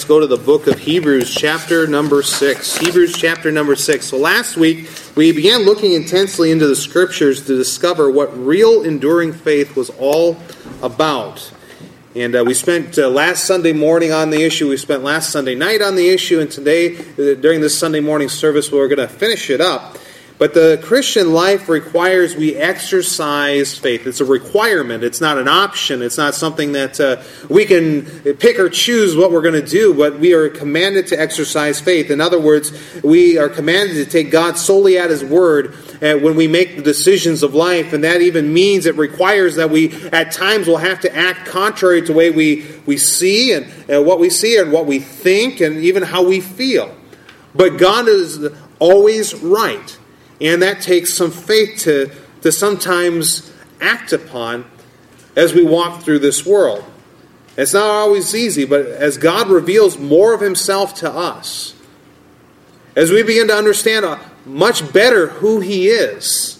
let's go to the book of Hebrews, chapter number 6. Hebrews, chapter number 6. So last week, we began looking intensely into the Scriptures to discover what real enduring faith was all about. And we spent last Sunday morning on the issue, we spent last Sunday night on the issue, and today, during this Sunday morning service, we're going to finish it up. But the Christian life requires we exercise faith. It's a requirement. It's not an option. It's not something that we can pick or choose what we're going to do, but we are commanded to exercise faith. In other words, we are commanded to take God solely at His word when we make the decisions of life, and that even means it requires that we at times will have to act contrary to the way we see and what we see and what we think and even how we feel. But God is always right. And that takes some faith to sometimes act upon as we walk through this world. It's not always easy, but as God reveals more of Himself to us, as we begin to understand much better who He is,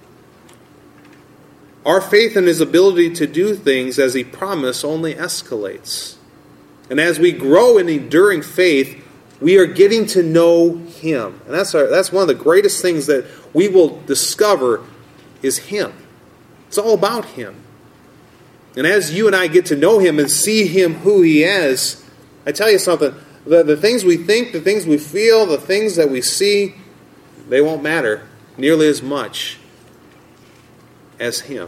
our faith in His ability to do things as He promised only escalates. And as we grow in enduring faith, we are getting to know Him. And that's one of the greatest things that we will discover is Him. It's all about Him. And as you and I get to know Him and see Him who He is, I tell you something, the things we think, the things we feel, the things that we see, they won't matter nearly as much as Him.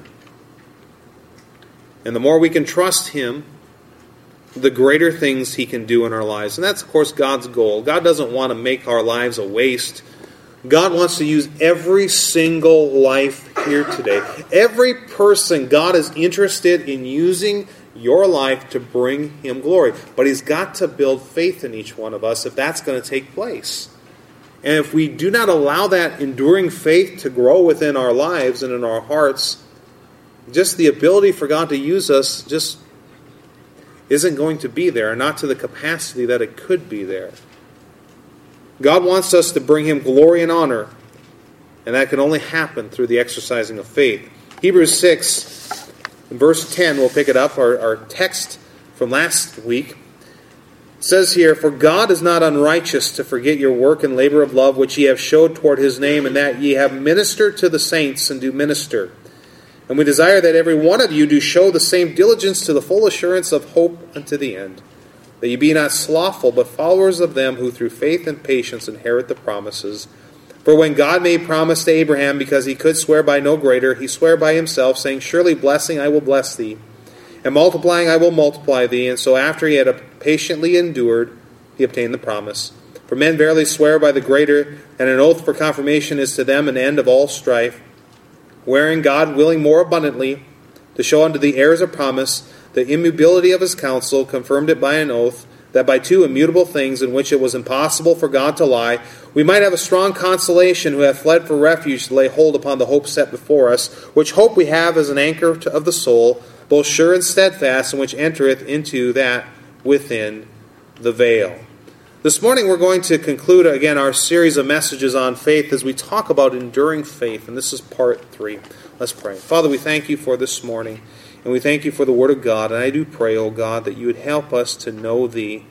And the more we can trust Him, the greater things He can do in our lives. And that's, of course, God's goal. God doesn't want to make our lives a waste. God wants to use every single life here today. Every person, God is interested in using your life to bring Him glory. But He's got to build faith in each one of us if that's going to take place. And if we do not allow that enduring faith to grow within our lives and in our hearts, just the ability for God to use us just isn't going to be there, not to the capacity that it could be there. God wants us to bring Him glory and honor, and that can only happen through the exercising of faith. Hebrews 6, in verse 10, we'll pick it up, our text from last week. It says here, "For God is not unrighteous to forget your work and labor of love, which ye have showed toward His name, and that ye have ministered to the saints and do minister. And we desire that every one of you do show the same diligence to the full assurance of hope unto the end, that ye be not slothful, but followers of them who through faith and patience inherit the promises. For when God made promise to Abraham, because He could swear by no greater, He sware by Himself, saying, Surely blessing I will bless thee, and multiplying I will multiply thee. And so after he had patiently endured, he obtained the promise. For men verily swear by the greater, and an oath for confirmation is to them an end of all strife. Wherein God, willing more abundantly to show unto the heirs of promise the immutability of His counsel, confirmed it by an oath, that by two immutable things in which it was impossible for God to lie, we might have a strong consolation who have fled for refuge to lay hold upon the hope set before us, which hope we have as an anchor of the soul, both sure and steadfast, and which entereth into that within the veil." This morning we're going to conclude again our series of messages on faith as we talk about enduring faith, and this is part 3. Let's pray. Father, we thank You for this morning, and we thank You for the Word of God, and I do pray, O God, that You would help us to know Thee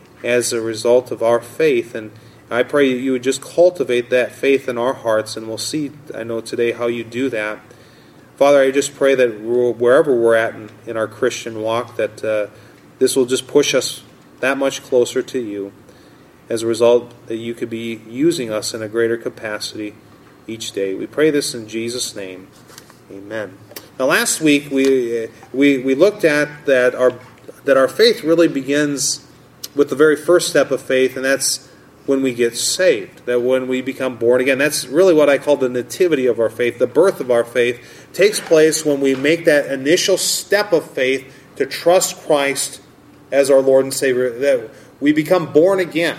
as a result of our faith, and I pray that You would just cultivate that faith in our hearts, and we'll see, I know today, how You do that. Father, I just pray that wherever we're at in our Christian walk, that this will just push us that much closer to You. As a result, that You could be using us in a greater capacity each day. We pray this in Jesus' name. Amen. Now, last week we looked at that our faith really begins with the very first step of faith, and that's when we get saved. That when we become born again, that's really what I call the nativity of our faith. The birth of our faith takes place when we make that initial step of faith to trust Christ as our Lord and Savior. That we become born again.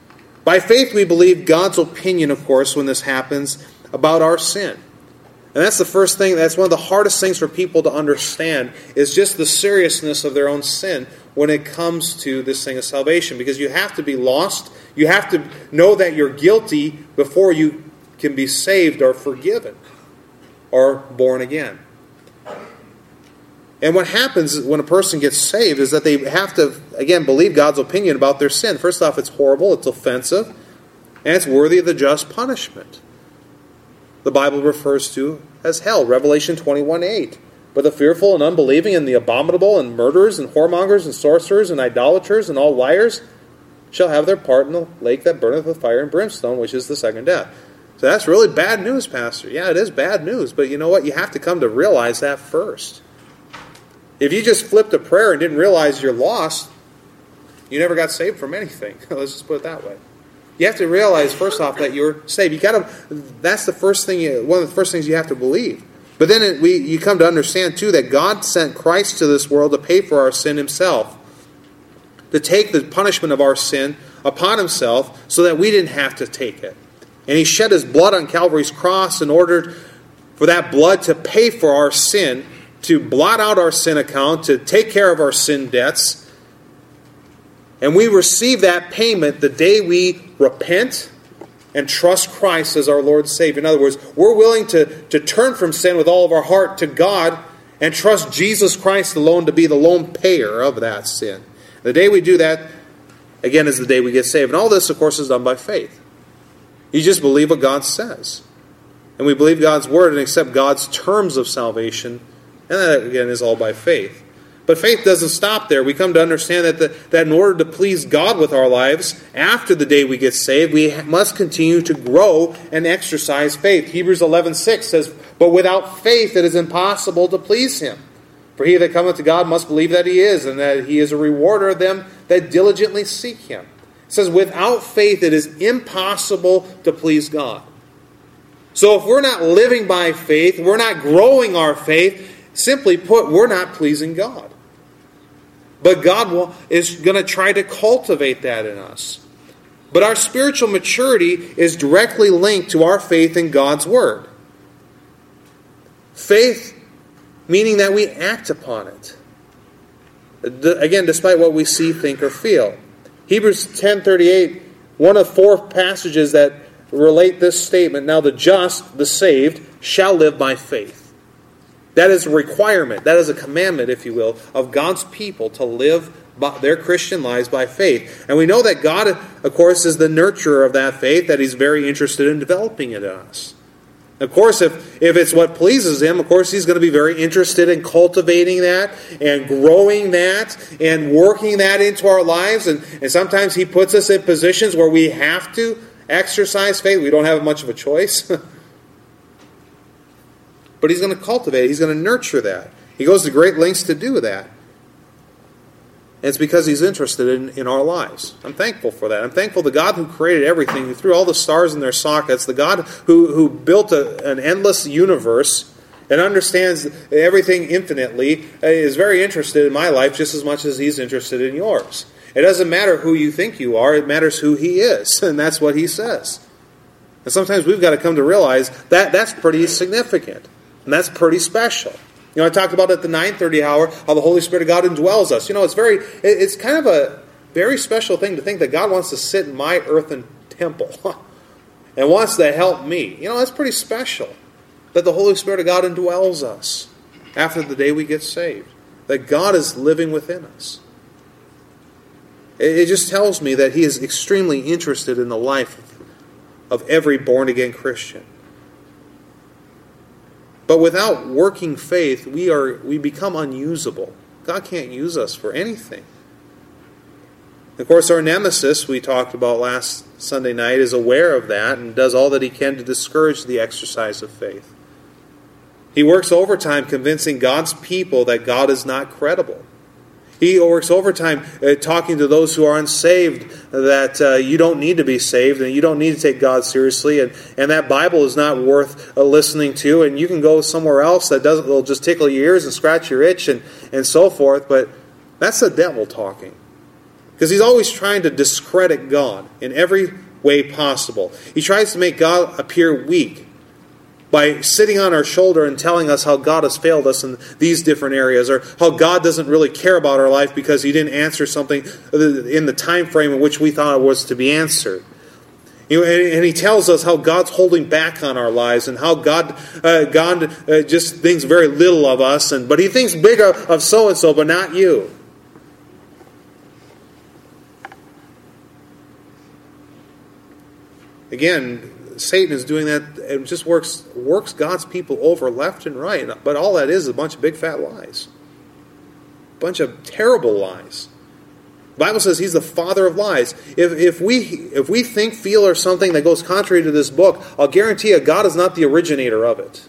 By faith, we believe God's opinion, of course, when this happens, about our sin. And that's the first thing, that's one of the hardest things for people to understand, is just the seriousness of their own sin when it comes to this thing of salvation. Because you have to be lost, you have to know that you're guilty before you can be saved or forgiven or born again. And what happens when a person gets saved is that they have to, again, believe God's opinion about their sin. First off, it's horrible, it's offensive, and it's worthy of the just punishment. The Bible refers to as hell, Revelation 21:8. But the fearful and unbelieving and the abominable and murderers and whoremongers and sorcerers and idolaters and all liars shall have their part in the lake that burneth with fire and brimstone, which is the second death. So that's really bad news, Pastor. Yeah, it is bad news, but you know what? You have to come to realize that first. If you just flipped a prayer and didn't realize you're lost, you never got saved from anything. Let's just put it that way. You have to realize, first off, that you're saved. That's the first thing. One of the first things you have to believe. But then you come to understand, too, that God sent Christ to this world to pay for our sin himself. To take the punishment of our sin upon himself so that we didn't have to take it. And he shed his blood on Calvary's cross in order for that blood to pay for our sin, to blot out our sin account, to take care of our sin debts. And we receive that payment the day we repent and trust Christ as our Lord and Savior. In other words, we're willing to turn from sin with all of our heart to God and trust Jesus Christ alone to be the lone payer of that sin. The day we do that, again, is the day we get saved. And all this, of course, is done by faith. You just believe what God says. And we believe God's word and accept God's terms of salvation. And that, again, is all by faith. But faith doesn't stop there. We come to understand that in order to please God with our lives, after the day we get saved, we must continue to grow and exercise faith. Hebrews 11:6 says, "But without faith it is impossible to please him. For he that cometh to God must believe that he is, and that he is a rewarder of them that diligently seek him." It says, without faith it is impossible to please God. So if we're not living by faith, we're not growing our faith, simply put, we're not pleasing God. But God is going to try to cultivate that in us. But our spiritual maturity is directly linked to our faith in God's word. Faith meaning that we act upon it. Again, despite what we see, think, or feel. Hebrews 10:38, one of 4 passages that relate this statement. Now the just, the saved, shall live by faith. That is a requirement, that is a commandment, if you will, of God's people to live their Christian lives by faith. And we know that God, of course, is the nurturer of that faith, that he's very interested in developing it in us. Of course, if it's what pleases him, of course, he's going to be very interested in cultivating that and growing that and working that into our lives. And sometimes he puts us in positions where we have to exercise faith. We don't have much of a choice. But he's going to cultivate it. He's going to nurture that. He goes to great lengths to do that. And it's because he's interested in our lives. I'm thankful for that. I'm thankful the God who created everything, who threw all the stars in their sockets, the God who built an endless universe and understands everything infinitely, is very interested in my life just as much as he's interested in yours. It doesn't matter who you think you are. It matters who he is. And that's what he says. And sometimes we've got to come to realize that that's pretty significant. And that's pretty special. You know, I talked about at the 9:30 hour how the Holy Spirit of God indwells us. You know, it's kind of a very special thing to think that God wants to sit in my earthen temple and wants to help me. You know, that's pretty special. That the Holy Spirit of God indwells us after the day we get saved. That God is living within us. It just tells me that he is extremely interested in the life of every born-again Christian. But without working faith, we become unusable. God can't use us for anything. Of course, our nemesis, we talked about last Sunday night, is aware of that and does all that he can to discourage the exercise of faith. He works overtime convincing God's people that God is not credible. He works overtime talking to those who are unsaved that you don't need to be saved and you don't need to take God seriously and that Bible is not worth listening to and you can go somewhere else that'll just tickle your ears and scratch your itch and so forth. But that's the devil talking. Because he's always trying to discredit God in every way possible. He tries to make God appear weak by sitting on our shoulder and telling us how God has failed us in these different areas, or how God doesn't really care about our life because he didn't answer something in the time frame in which we thought it was to be answered. And he tells us how God's holding back on our lives and how God just thinks very little of us. But he thinks big of so-and-so, but not you. Again, Satan is doing that and just works God's people over left and right. But all that is a bunch of big fat lies. A bunch of terrible lies. The Bible says he's the father of lies. If we think, feel, or something that goes contrary to this book, I'll guarantee you God is not the originator of it.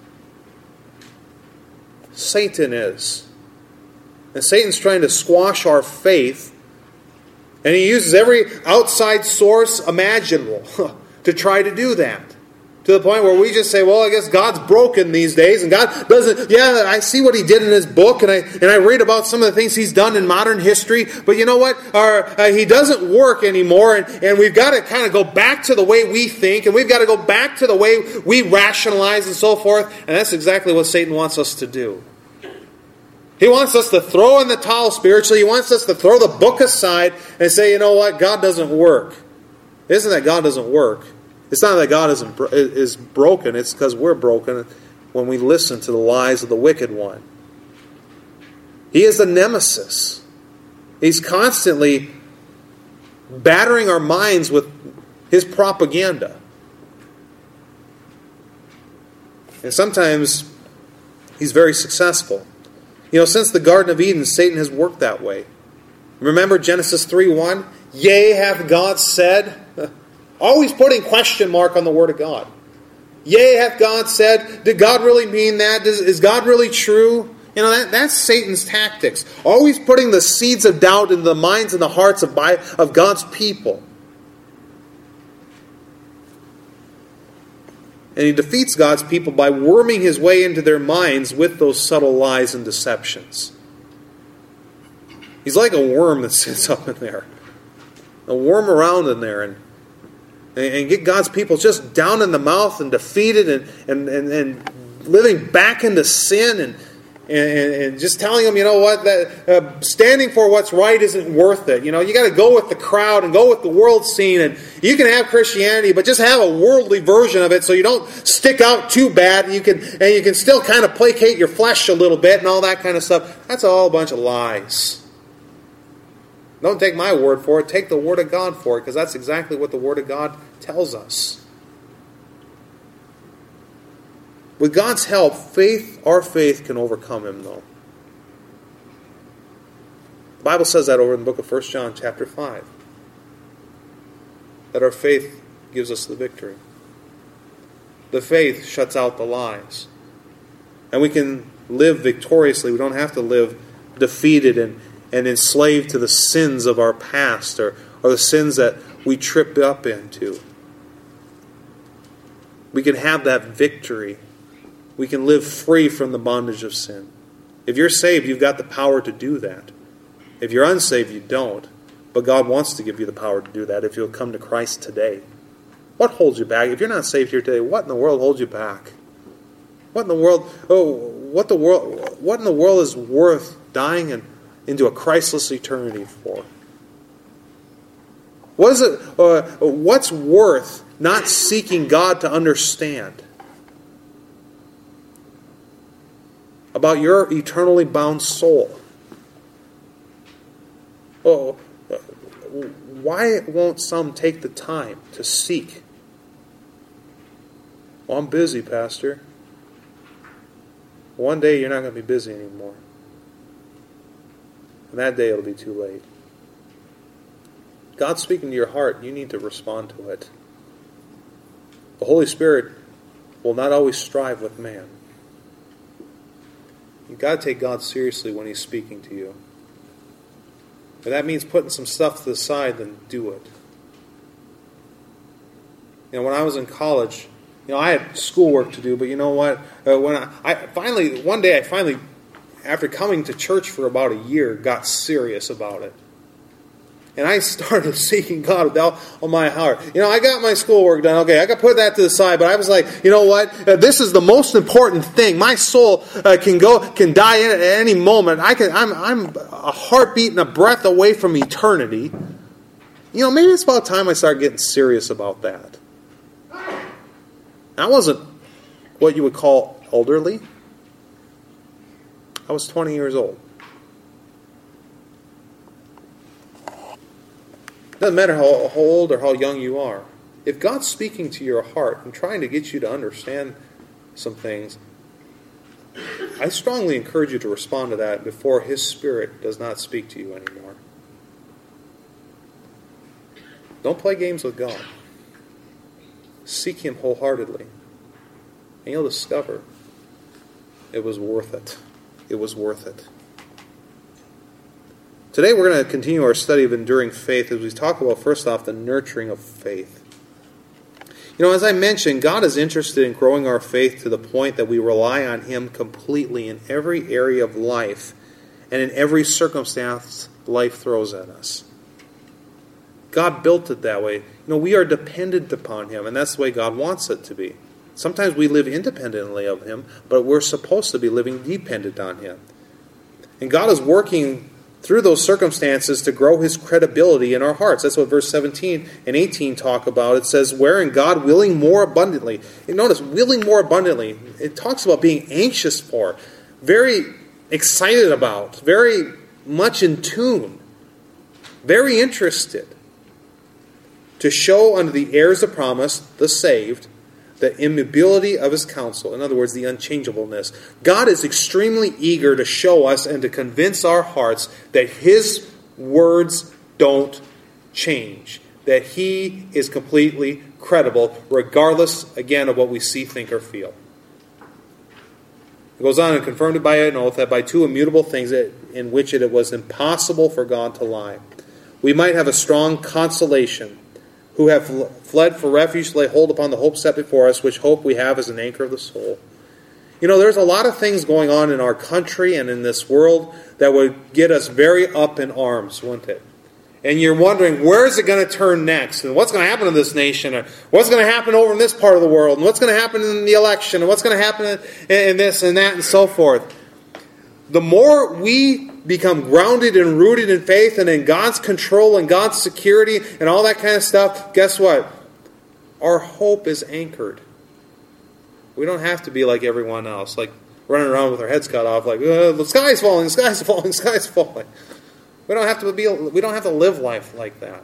Satan is. And Satan's trying to squash our faith. And he uses every outside source imaginable to try to do that. To the point where we just say, well, I guess God's broken these days, and God doesn't, I see what he did in his book, and I read about some of the things he's done in modern history, but you know what? He doesn't work anymore, and we've got to kind of go back to the way we think, and we've got to go back to the way we rationalize and so forth, and that's exactly what Satan wants us to do. He wants us to throw in the towel spiritually. He wants us to throw the book aside and say, you know what? God doesn't work. It isn't that God doesn't work. It's not that God is broken. It's because we're broken when we listen to the lies of the wicked one. He is the nemesis. He's constantly battering our minds with his propaganda. And sometimes he's very successful. Since the Garden of Eden, Satan has worked that way. Remember Genesis 3:1? Yea, hath God said... Always putting question mark on the Word of God. Yea, hath God said. Did God really mean that? Is God really true? That's Satan's tactics. Always putting the seeds of doubt in the minds and the hearts of God's people. And he defeats God's people by worming his way into their minds with those subtle lies and deceptions. He's like a worm that sits up in there. A worm around in there and get God's people just down in the mouth and defeated and living back into sin and just telling them, that standing for what's right isn't worth it. You got to go with the crowd and go with the world scene, and you can have Christianity, but just have a worldly version of it so you don't stick out too bad, and you can still kind of placate your flesh a little bit and all that kind of stuff. That's all a bunch of lies. Don't take my word for it. Take the Word of God for it, because that's exactly what the Word of God tells us. With God's help, our faith can overcome him, though. The Bible says that over in the book of 1 John chapter 5. That our faith gives us the victory. The faith shuts out the lies. And we can live victoriously. We don't have to live defeated and enslaved to the sins of our past or the sins that we trip up into. We can have that victory. We can live free from the bondage of sin. If you're saved, you've got the power to do that. If you're unsaved, you don't. But God wants to give you the power to do that if you'll come to Christ today. What holds you back? If you're not saved here today, what in the world holds you back? What in the world? What in the world is worth dying into a Christless eternity for? What's worth not seeking God to understand about your eternally bound soul? Why won't some take the time to seek? Well, I'm busy, Pastor. One day you're not going to be busy anymore. And that day it'll be too late. God's speaking to your heart. You need to respond to it. The Holy Spirit will not always strive with man. You've got to take God seriously when He's speaking to you. If that means putting some stuff to the side, then do it. When I was in college, I had schoolwork to do, but you know what? When I finally, after coming to church for about a year, got serious about it. And I started seeking God with all my heart. I got my schoolwork done. Okay, I got to put that to the side. But I was like, you know what? This is the most important thing. My soul can die at any moment. I'm a heartbeat and a breath away from eternity. Maybe it's about time I start getting serious about that. I wasn't what you would call elderly. I was 20 years old. Doesn't matter how old or how young you are. If God's speaking to your heart and trying to get you to understand some things, I strongly encourage you to respond to that before His Spirit does not speak to you anymore. Don't play games with God. Seek Him wholeheartedly. And you'll discover it was worth it. It was worth it. Today we're going to continue our study of enduring faith as we talk about, first off, the nurturing of faith. You know, as I mentioned, God is interested in growing our faith to the point that we rely on Him completely in every area of life and in every circumstance life throws at us. God built it that way. You know, we are dependent upon Him, and that's the way God wants it to be. Sometimes we live independently of Him, but we're supposed to be living dependent on Him. And God is working through those circumstances to grow His credibility in our hearts. That's what verse 17 and 18 talk about. It says, wherein God willing more abundantly. And notice, willing more abundantly. It talks about being anxious for, very excited about, very much in tune, very interested, to show unto the heirs of promise, the saved, the immobility of His counsel. In other words, the unchangeableness. God is extremely eager to show us and to convince our hearts that His words don't change. That He is completely credible, regardless, again, of what we see, think, or feel. It goes on and confirmed it by an oath that by two immutable things in which it was impossible for God to lie, we might have a strong consolation, who have fled for refuge to lay hold upon the hope set before us, which hope we have as an anchor of the soul. You know, there's a lot of things going on in our country and in this world that would get us very up in arms, wouldn't it? And you're wondering, where is it going to turn next? And what's going to happen to this nation? Or what's going to happen over in this part of the world? And what's going to happen in the election? And what's going to happen in this and that and so forth? The more we become grounded and rooted in faith and in God's control and God's security and all that kind of stuff, guess what? Our hope is anchored. We don't have to be like everyone else, like running around with our heads cut off, like the sky's falling, the sky's falling, the sky's falling. We don't have to live life like that.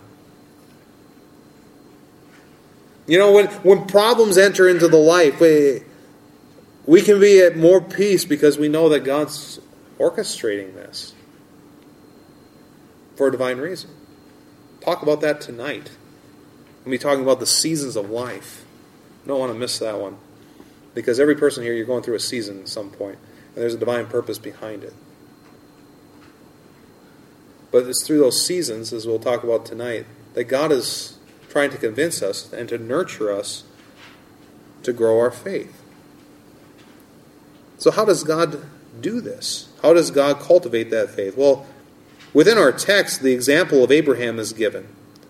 You know, when problems enter into the life, we can be at more peace because we know that God's orchestrating this for a divine reason. Talk about that tonight. We'll be talking about the seasons of life. You don't want to miss that one. Because every person here, you're going through a season at some point. And there's a divine purpose behind it. But it's through those seasons, as we'll talk about tonight, that God is trying to convince us and to nurture us to grow our faith. So how does God do this? How does God cultivate that faith? Well, within our text, the example of Abraham is given.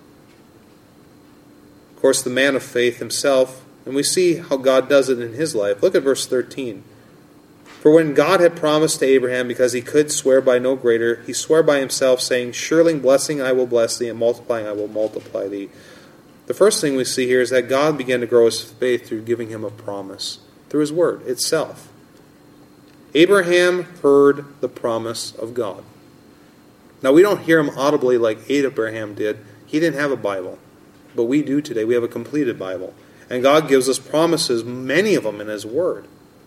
Of course, the man of faith himself, and we see how God does it in his life. Look at verse 13. For when God had promised to Abraham, because he could swear by no greater, he swore by himself, saying, surely in blessing I will bless thee, and multiplying I will multiply thee. The first thing we see here is that God began to grow his faith through giving him a promise, through his word itself. Abraham heard the promise of God. Now, we don't hear him audibly like Abraham did. He didn't have a Bible. But we do today. We have a completed Bible. And God gives us promises, many of them in his word.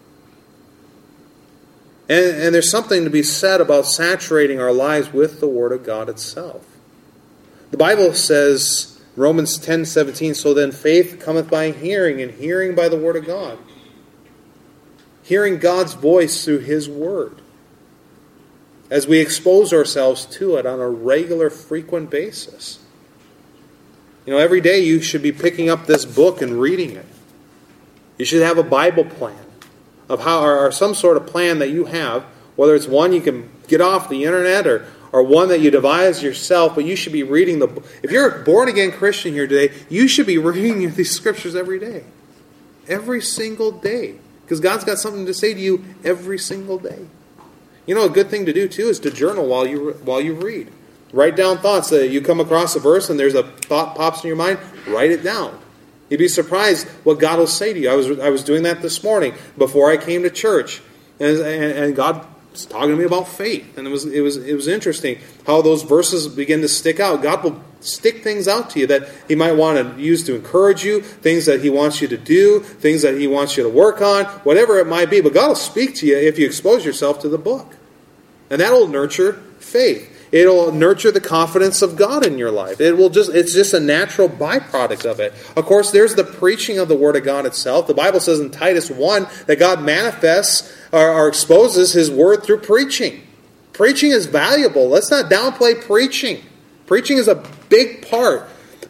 And there's something to be said about saturating our lives with the word of God itself. The Bible says, Romans 10:17, so then faith cometh by hearing, and hearing by the word of God. Hearing God's voice through his word. As we expose ourselves to it on a regular, frequent basis. You know, every day you should be picking up this book and reading it. You should have a Bible plan of how, or some sort of plan that you have, whether it's one you can get off the internet or one that you devise yourself, but you should be reading the book. If you're a born-again Christian here today, you should be reading these scriptures every day. Every single day. Because God's got something to say to you every single day. You know, a good thing to do, too, is to journal while you read. Write down thoughts that you come across a verse and there's a thought pops in your mind. Write it down. You'd be surprised what God will say to you. I was doing that this morning before I came to church, and God was talking to me about faith, and it was interesting how those verses begin to stick out. God will stick things out to you that He might want to use to encourage you, things that He wants you to do, things that He wants you to work on, whatever it might be. But God will speak to you if you expose yourself to the book, and that will nurture faith. It'll nurture the confidence of God in your life. It's just a natural byproduct of it. Of course, there's the preaching of the Word of God itself. The Bible says in Titus 1 that God manifests or exposes His Word through preaching. Preaching is valuable. Let's not downplay preaching. Preaching is a big part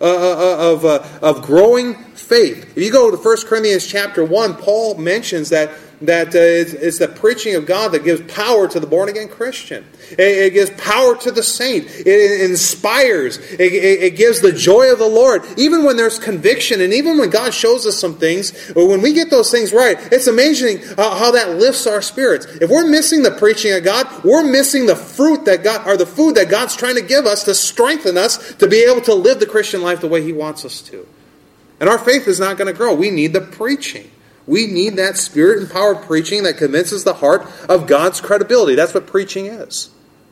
of growing faith. If you go to 1 Corinthians chapter 1, Paul mentions that it's the preaching of God that gives power to the born-again Christian. It gives power to the saint. It inspires. It gives the joy of the Lord. Even when there's conviction, and even when God shows us some things, when we get those things right, it's amazing how that lifts our spirits. If we're missing the preaching of God, we're missing the fruit that God, or the food that God's trying to give us to strengthen us to be able to live the Christian life the way He wants us to. And our faith is not going to grow. We need the preaching. We need that Spirit-empowered preaching that convinces the heart of God's credibility. That's what preaching is.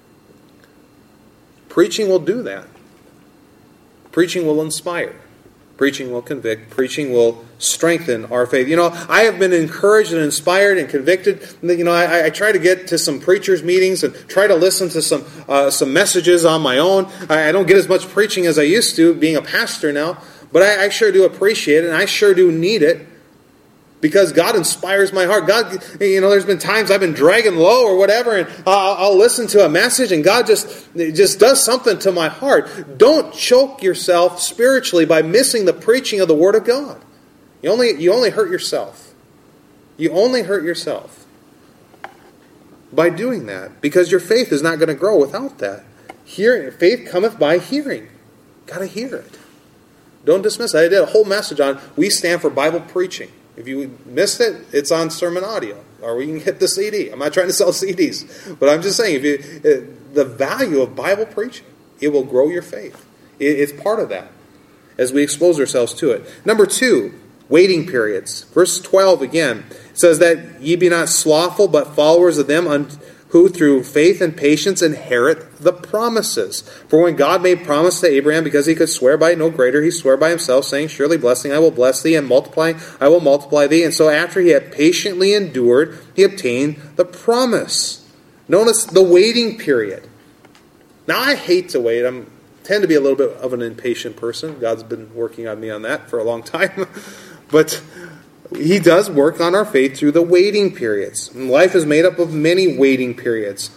Preaching will do that. Preaching will inspire. Preaching will convict. Preaching will strengthen our faith. I have been encouraged and inspired and convicted. I try to get to some preachers' meetings and try to listen to some messages on my own. I don't get as much preaching as I used to, being a pastor now. But I sure do appreciate it, and I sure do need it. Because God inspires my heart. God, there's been times I've been dragging low or whatever, and I'll listen to a message, and God just does something to my heart. Don't choke yourself spiritually by missing the preaching of the Word of God. You only hurt yourself. You only hurt yourself by doing that, because your faith is not going to grow without that. Faith cometh by hearing. Got to hear it. Don't dismiss it. I did a whole message on we stand for Bible preaching. If you missed it, it's on sermon audio, or we can get the CD. I'm not trying to sell CDs, but I'm just saying, the value of Bible preaching, it will grow your faith. It's part of that as we expose ourselves to it. Number 2, waiting periods. Verse 12 again says that ye be not slothful, but followers of them who through faith and patience inherit the promises. For when God made promise to Abraham, because he could swear by no greater, he swore by himself, saying, surely blessing I will bless thee, and multiplying I will multiply thee. And so after he had patiently endured, he obtained the promise. Notice the waiting period. Now I hate to wait. I tend to be a little bit of an impatient person. God's been working on me on that for a long time. But He does work on our faith through the waiting periods. And life is made up of many waiting periods.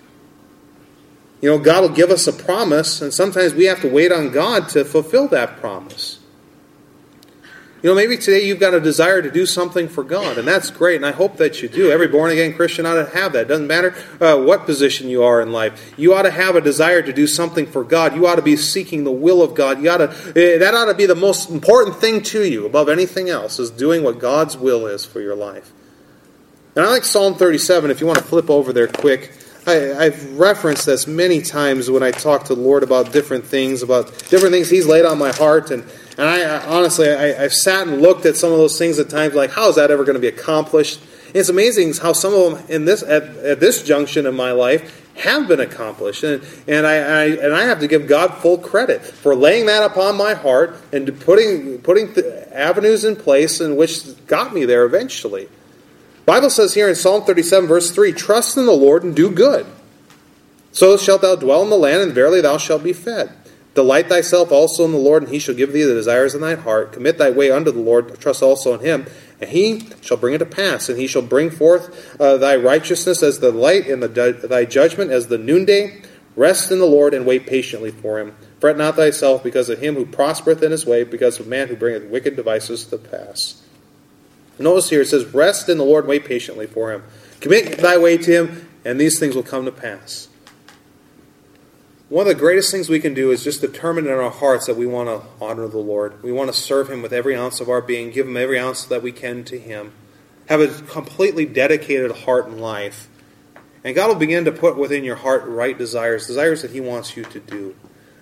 God will give us a promise, and sometimes we have to wait on God to fulfill that promise. Maybe today you've got a desire to do something for God, and that's great, and I hope that you do. Every born-again Christian ought to have that. It doesn't matter what position you are in life. You ought to have a desire to do something for God. You ought to be seeking the will of God. That ought to be the most important thing to you above anything else, is doing what God's will is for your life. And I like Psalm 37, if you want to flip over there quick. I've referenced this many times when I talk to the Lord about different things He's laid on my heart, and I honestly, I've sat and looked at some of those things at times, like, how is that ever going to be accomplished? And it's amazing how some of them at this junction in my life have been accomplished, and I have to give God full credit for laying that upon my heart and putting avenues in place in which got me there eventually. The Bible says here in Psalm 37, verse 3, trust in the Lord and do good. So shalt thou dwell in the land, and verily thou shalt be fed. Delight thyself also in the Lord, and He shall give thee the desires of thine heart. Commit thy way unto the Lord, trust also in Him, and He shall bring it to pass. And He shall bring forth thy righteousness as the light, and thy judgment as the noonday. Rest in the Lord, and wait patiently for Him. Fret not thyself because of him who prospereth in his way, because of man who bringeth wicked devices to pass. Notice here it says, rest in the Lord, wait patiently for Him. Commit thy way to Him, and these things will come to pass. One of the greatest things we can do is just determine in our hearts that we want to honor the Lord. We want to serve Him with every ounce of our being, give Him every ounce that we can to Him. Have a completely dedicated heart and life. And God will begin to put within your heart right desires that He wants you to do.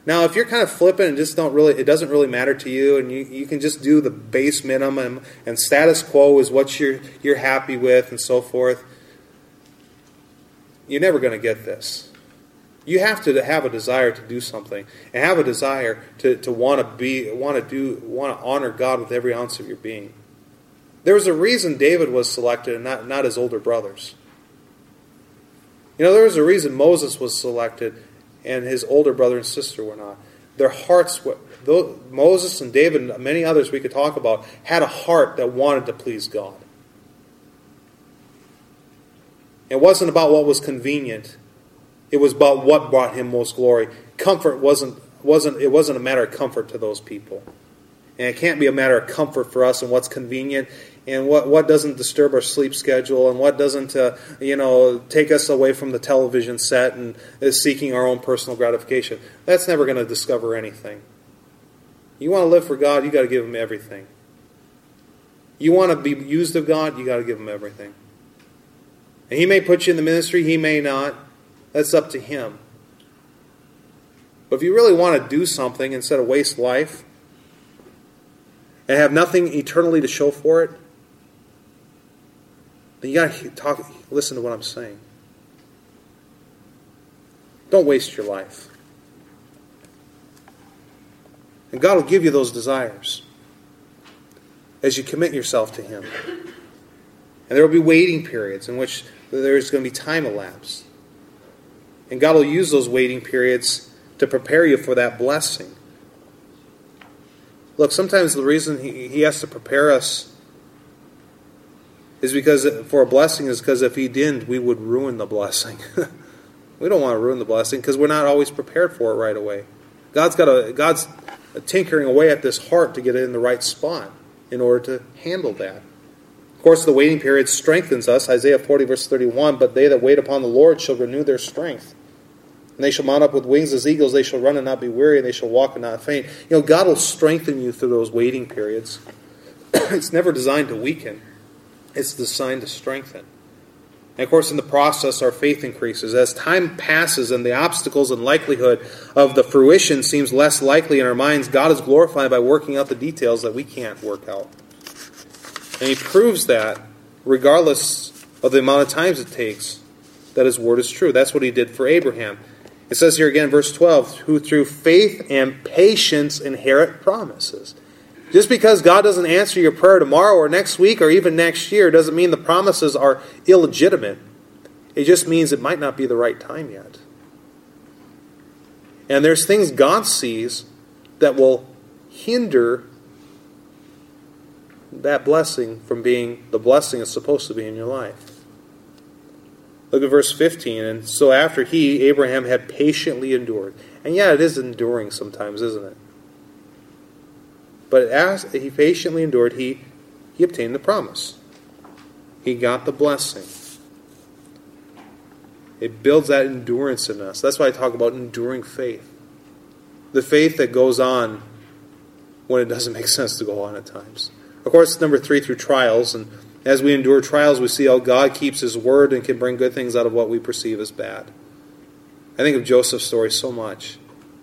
Now, if you're kind of flippant and just it doesn't really matter to you, and you can just do the base minimum, and status quo is what you're happy with, and so forth, you're never going to get this. You have to have a desire to do something, and have a desire to want to honor God with every ounce of your being. There was a reason David was selected, and not his older brothers. There was a reason Moses was selected, and his older brother and sister were not. Their hearts were, Moses and David and many others we could talk about, had a heart that wanted to please God. It wasn't about what was convenient. It was about what brought him most glory. Comfort wasn't a matter of comfort to those people. And it can't be a matter of comfort for us and what's convenient and what doesn't disturb our sleep schedule and what doesn't take us away from the television set and is seeking our own personal gratification. That's never going to discover anything. You want to live for God, you got to give Him everything. You want to be used of God, you got to give Him everything. And He may put you in the ministry, He may not. That's up to Him. But if you really want to do something instead of waste life and have nothing eternally to show for it, then you got to listen to what I'm saying. Don't waste your life. And God will give you those desires as you commit yourself to Him. And there will be waiting periods in which there's going to be time elapsed. And God will use those waiting periods to prepare you for that blessing. Look, sometimes the reason He has to prepare us is because for a blessing is because if He didn't, we would ruin the blessing. We don't want to ruin the blessing because we're not always prepared for it right away. God's tinkering away at this heart to get it in the right spot in order to handle that. Of course, the waiting period strengthens us. Isaiah 40, verse 31, "But they that wait upon the Lord shall renew their strength. And they shall mount up with wings as eagles. They shall run and not be weary, and they shall walk and not faint." God will strengthen you through those waiting periods. It's never designed to weaken. It's designed to strengthen. And of course, in the process, our faith increases. As time passes and the obstacles and likelihood of the fruition seems less likely in our minds, God is glorified by working out the details that we can't work out. And He proves that, regardless of the amount of times it takes, that His word is true. That's what He did for Abraham. It says here again, verse 12, "Who through faith and patience inherit promises." Just because God doesn't answer your prayer tomorrow or next week or even next year doesn't mean the promises are illegitimate. It just means it might not be the right time yet. And there's things God sees that will hinder that blessing from being the blessing it's supposed to be in your life. Look at verse 15. "And so after Abraham, had patiently endured." And yeah, it is enduring sometimes, isn't it? But as he patiently endured, he obtained the promise. He got the blessing. It builds that endurance in us. That's why I talk about enduring faith. The faith that goes on when it doesn't make sense to go on at times. Of course, number 3, through trials. And as we endure trials, we see how God keeps His word and can bring good things out of what we perceive as bad. I think of Joseph's story so much.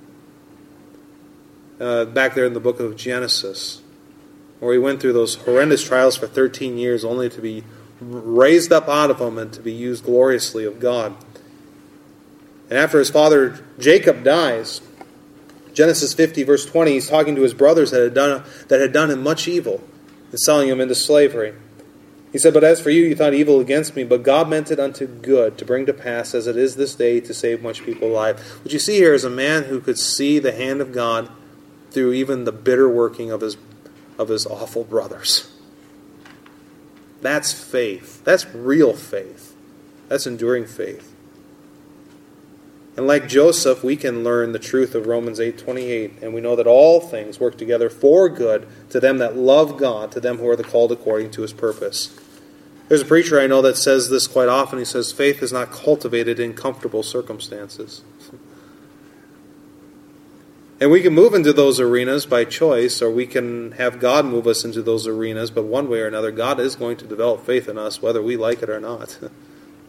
Back there in the book of Genesis, where he went through those horrendous trials for 13 years only to be raised up out of them and to be used gloriously of God. And after his father Jacob dies, Genesis 50, verse 20, he's talking to his brothers that had done him much evil and selling him into slavery. He said, "But as for you thought evil against me, but God meant it unto good, to bring to pass as it is this day, to save much people alive." What you see here is a man who could see the hand of God through even the bitter working of his awful brothers. That's faith. That's real faith. That's enduring faith. And like Joseph, we can learn the truth of Romans 8:28, and we know that all things work together for good to them that love God, to them who are the called according to His purpose. There's a preacher I know that says this quite often. He says, "Faith is not cultivated in comfortable circumstances." And we can move into those arenas by choice, or we can have God move us into those arenas, but one way or another, God is going to develop faith in us, whether we like it or not.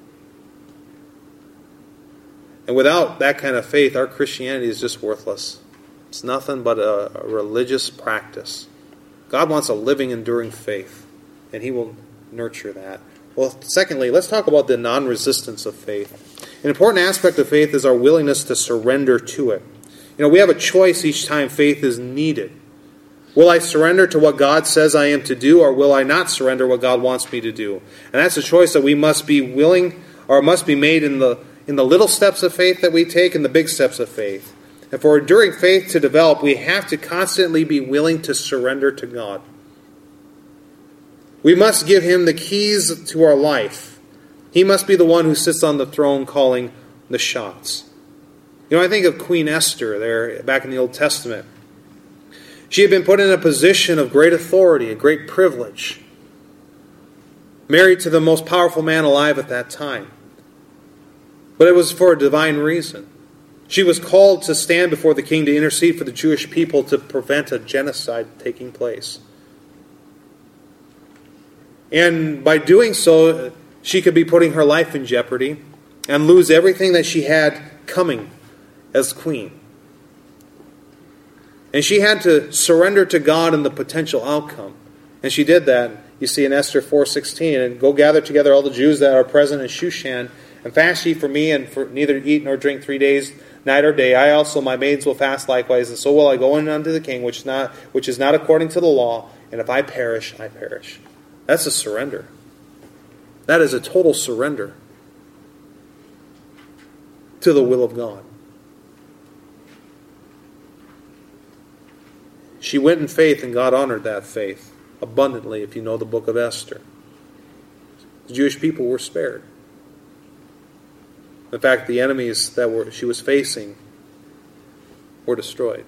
And without that kind of faith, our Christianity is just worthless. It's nothing but a religious practice. God wants a living, enduring faith, and He will nurture that. Well, secondly, let's talk about the non-resistance of faith. An important aspect of faith is our willingness to surrender to it. We have a choice each time faith is needed. Will I surrender to what God says I am to do, or will I not surrender what God wants me to do? And that's a choice that we must be willing, or must be made in the little steps of faith that we take and the big steps of faith. And for enduring faith to develop, we have to constantly be willing to surrender to God. We must give Him the keys to our life. He must be the one who sits on the throne calling the shots. I think of Queen Esther there back in the Old Testament. She had been put in a position of great authority, a great privilege, married to the most powerful man alive at that time. But it was for a divine reason. She was called to stand before the king to intercede for the Jewish people to prevent a genocide taking place. And by doing so, she could be putting her life in jeopardy and lose everything that she had coming as queen. And she had to surrender to God in the potential outcome. And she did that. You see in Esther 4:16, and go gather together all the Jews that are present in Shushan, and fast ye for me, and for neither eat nor drink 3 days, night or day. I also, my maids, will fast likewise, and so will I go in unto the king, which is not according to the law, and if I perish, I perish. That's a surrender. That is a total surrender to the will of God. She went in faith, and God honored that faith abundantly, if you know the book of Esther. The Jewish people were spared. In fact, the enemies that she was facing were destroyed.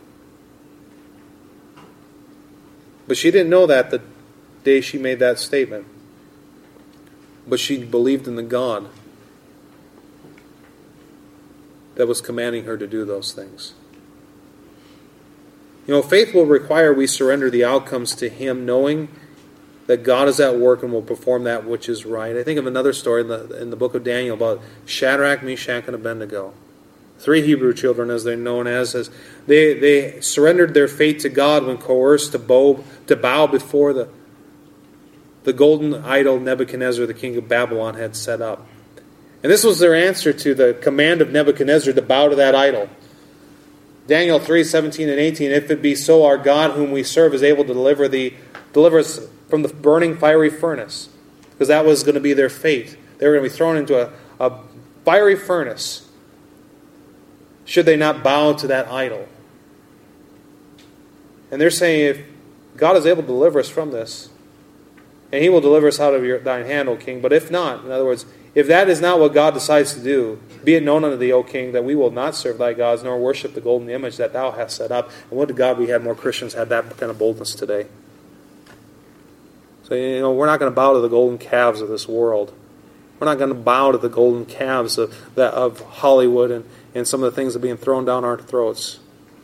But she didn't know that the day she made that statement. But she believed in the God that was commanding her to do those things. Faith will require we surrender the outcomes to Him, knowing that God is at work and will perform that which is right. I think of another story in the book of Daniel about Shadrach, Meshach, and Abednego. 3 Hebrew children, as they're known as they surrendered their fate to God when coerced to bow before the golden idol Nebuchadnezzar, the king of Babylon, had set up. And this was their answer to the command of Nebuchadnezzar to bow to that idol. Daniel 3:17 and 18, if it be so, our God whom we serve is able to deliver us from the burning fiery furnace. Because that was going to be their fate. They were going to be thrown into a fiery furnace should they not bow to that idol. And they're saying, if God is able to deliver us from this, and He will deliver us out of thine hand, O king. But if not, in other words, if that is not what God decides to do, be it known unto thee, O king, that we will not serve thy gods, nor worship the golden image that thou hast set up. And would to God we had more Christians had that kind of boldness today. So, we're not going to bow to the golden calves of this world. We're not going to bow to the golden calves of Hollywood and some of the things that are being thrown down our throats.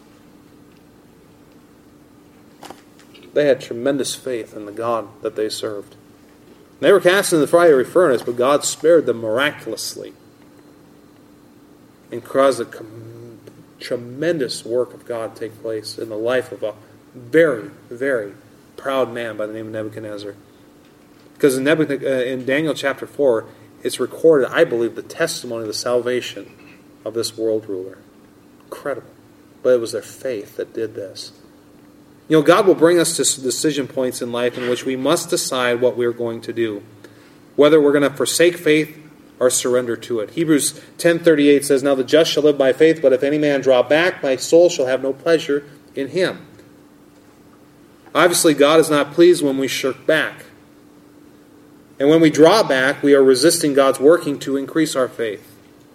They had tremendous faith in the God that they served. They were cast into the fiery furnace, but God spared them miraculously and caused a tremendous work of God to take place in the life of a very, very proud man by the name of Nebuchadnezzar. Because in Daniel chapter 4, it's recorded, I believe, the testimony of the salvation of this world ruler. Incredible. But it was their faith that did this. God will bring us to decision points in life in which we must decide what we're going to do. Whether we're going to forsake faith or surrender to it. Hebrews 10:38 says, now the just shall live by faith, but if any man draw back, my soul shall have no pleasure in him. Obviously, God is not pleased when we shirk back. And when we draw back, we are resisting God's working to increase our faith.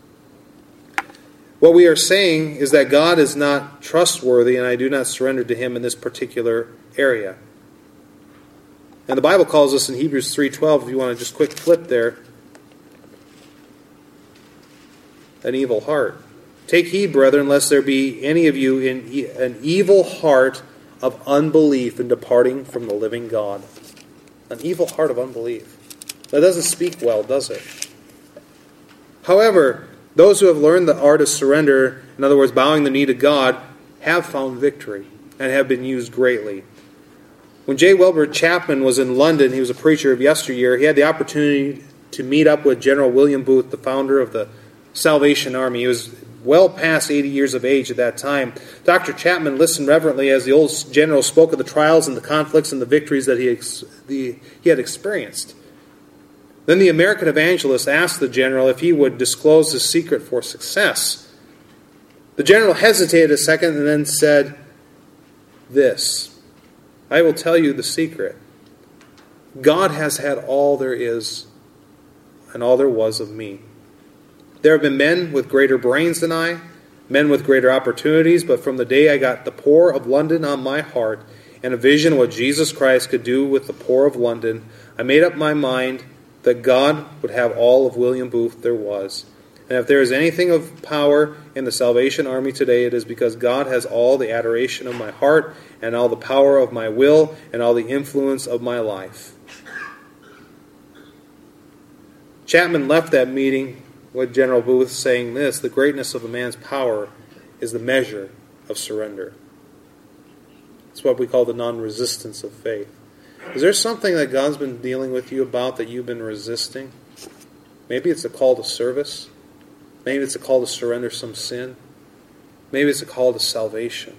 What we are saying is that God is not trustworthy, and I do not surrender to Him in this particular area. And the Bible calls us in Hebrews 3:12, if you want to just quick flip there, an evil heart. Take heed, brethren, lest there be any of you in an evil heart of unbelief in departing from the living God. An evil heart of unbelief. That doesn't speak well, does it? However, those who have learned the art of surrender, in other words, bowing the knee to God, have found victory and have been used greatly. When J. Wilbur Chapman was in London, he was a preacher of yesteryear, he had the opportunity to meet up with General William Booth, the founder of the Salvation Army. He was well past 80 years of age at that time. Dr. Chapman listened reverently as the old general spoke of the trials and the conflicts and the victories that he had experienced. Then the American evangelist asked the general if he would disclose his secret for success. The general hesitated a second and then said this, "I will tell you the secret. God has had all there is and all there was of me. There have been men with greater brains than I, men with greater opportunities, but from the day I got the poor of London on my heart and a vision of what Jesus Christ could do with the poor of London, I made up my mind that God would have all of William Booth there was. And if there is anything of power in the Salvation Army today, it is because God has all the adoration of my heart and all the power of my will and all the influence of my life." Chapman left that meeting with General Booth saying this, "The greatness of a man's power is the measure of surrender." It's what we call the non-resistance of faith. Is there something that God's been dealing with you about that you've been resisting? Maybe it's a call to service. Maybe it's a call to surrender some sin. Maybe it's a call to salvation.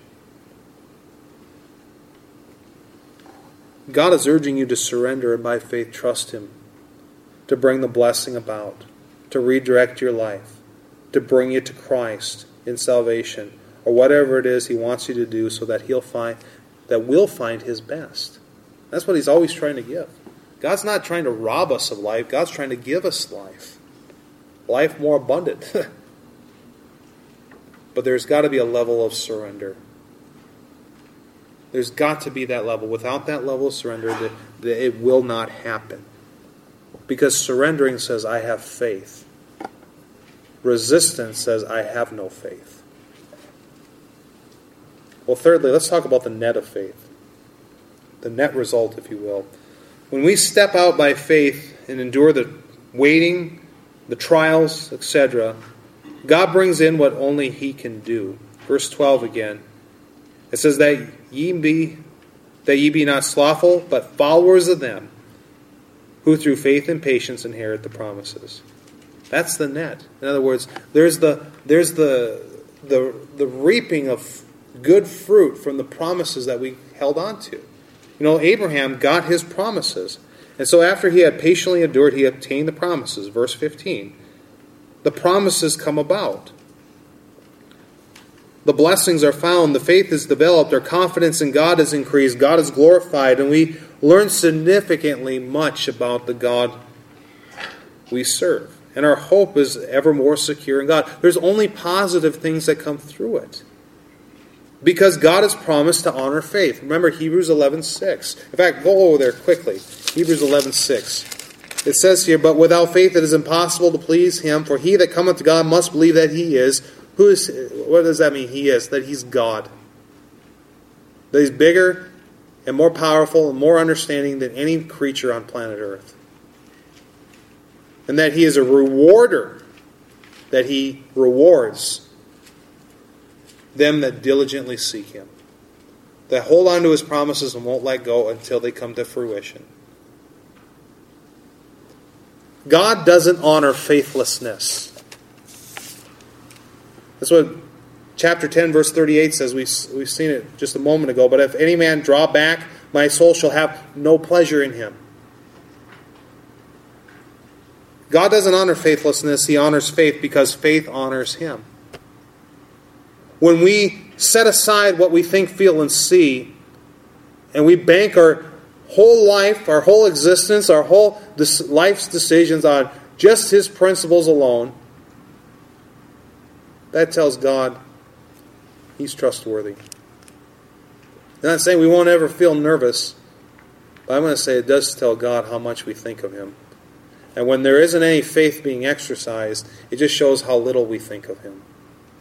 God is urging you to surrender and by faith trust Him to bring the blessing about, to redirect your life, to bring you to Christ in salvation, or whatever it is He wants you to do so that we'll find His best. That's what He's always trying to give. God's not trying to rob us of life. God's trying to give us life. Life more abundant. But there's got to be a level of surrender. There's got to be that level. Without that level of surrender, it will not happen. Because surrendering says, I have faith. Resistance says, I have no faith. Well, thirdly, let's talk about the net of faith. The net result, if you will. When we step out by faith and endure the waiting, the trials, etc., God brings in what only He can do. Verse 12 again. It says that ye be not slothful, but followers of them who through faith and patience inherit the promises. That's the net. In other words, there's the reaping of good fruit from the promises that we held on to. You know, Abraham got his promises. And so after he had patiently endured, he obtained the promises. Verse 15. The promises come about. The blessings are found. The faith is developed. Our confidence in God is increased. God is glorified. And we learn significantly much about the God we serve. And our hope is ever more secure in God. There's only positive things that come through it. Because God has promised to honor faith. Remember Hebrews 11:6. In fact, go over there quickly. Hebrews 11:6. It says here, but without faith it is impossible to please Him, for he that cometh to God must believe that He is. What does that mean? He is. That He's God. That He's bigger and more powerful and more understanding than any creature on planet Earth. And that He is a rewarder. That He rewards them that diligently seek Him. That hold on to His promises and won't let go until they come to fruition. God doesn't honor faithlessness. That's what chapter 10, verse 38 says. We've seen it just a moment ago. But if any man draw back, my soul shall have no pleasure in him. God doesn't honor faithlessness. He honors faith because faith honors Him. When we set aside what we think, feel, and see, and we bank our whole life, our whole existence, our whole life's decisions on just His principles alone, that tells God He's trustworthy. I'm not saying we won't ever feel nervous, but I'm going to say it does tell God how much we think of Him. And when there isn't any faith being exercised, it just shows how little we think of Him.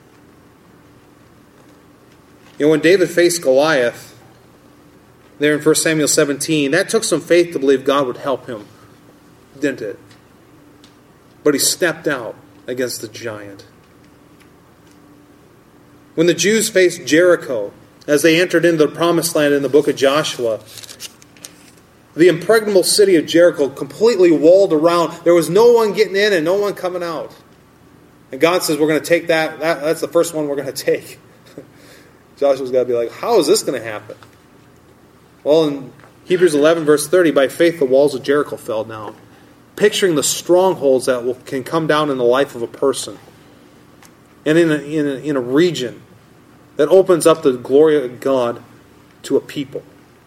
You know, when David faced Goliath, there in 1 Samuel 17, that took some faith to believe God would help him, didn't it? But he stepped out against the giant. When the Jews faced Jericho, as they entered into the promised land in the book of Joshua, the impregnable city of Jericho completely walled around. There was no one getting in and no one coming out. And God says, we're going to take that. That's the first one we're going to take. Joshua's got to be like, how is this going to happen? Well, in Hebrews 11, verse 30, by faith the walls of Jericho fell down. Picturing the strongholds that can come down in the life of a person. And in a region that opens up the glory of God to a people.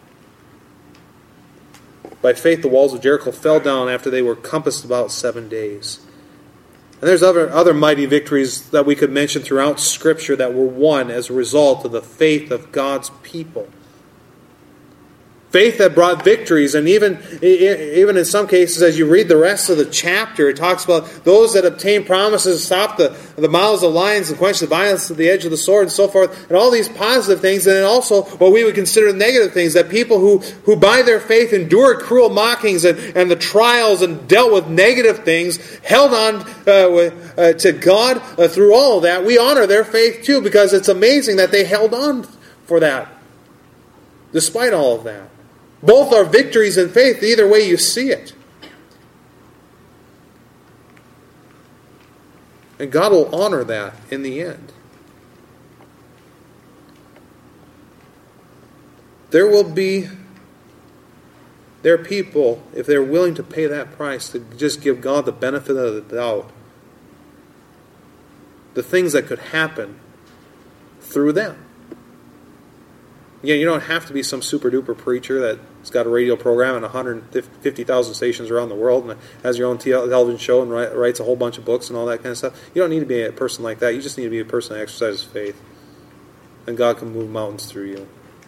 By faith the walls of Jericho fell down after they were compassed about 7 days. And there's other mighty victories that we could mention throughout Scripture that were won as a result of the faith of God's people. Faith that brought victories, and even in some cases, as you read the rest of the chapter, it talks about those that obtain promises, stop the mouths of lions, and quench the violence of the edge of the sword, and so forth, and all these positive things, and then also what we would consider negative things, that people who by their faith endured cruel mockings and the trials and dealt with negative things, held on to God through all of that. We honor their faith too, because it's amazing that they held on for that, despite all of that. Both are victories in faith, either way you see it. And God will honor that in the end. There are people, if they're willing to pay that price, to just give God the benefit of the doubt, the things that could happen through them. Again, you don't have to be some super-duper preacher that's got a radio program and 150,000 stations around the world and has your own television show and writes a whole bunch of books and all that kind of stuff. You don't need to be a person like that. You just need to be a person that exercises faith. And God can move mountains through you.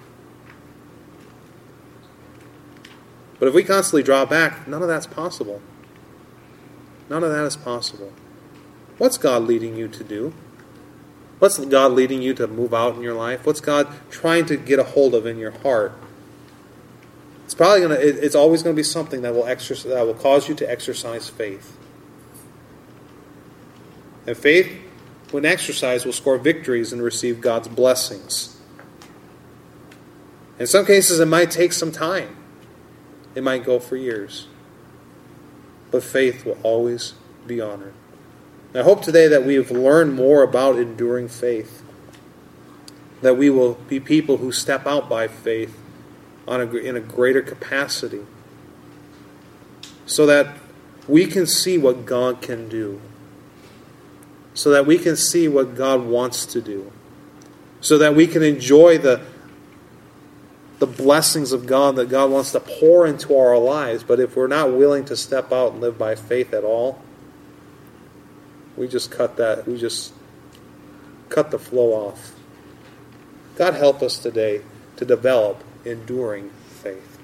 But if we constantly draw back, none of that's possible. None of that is possible. What's God leading you to do? What's God leading you to move out in your life? What's God trying to get a hold of in your heart? It's always going to be something that will cause you to exercise faith. And faith, when exercised, will score victories and receive God's blessings. In some cases, it might take some time. It might go for years. But faith will always be honored. I hope today that we have learned more about enduring faith. That we will be people who step out by faith in a greater capacity. So that we can see what God can do. So that we can see what God wants to do. So that we can enjoy the blessings of God that God wants to pour into our lives. But if we're not willing to step out and live by faith at all, we just cut the flow off. God help us today to develop enduring faith.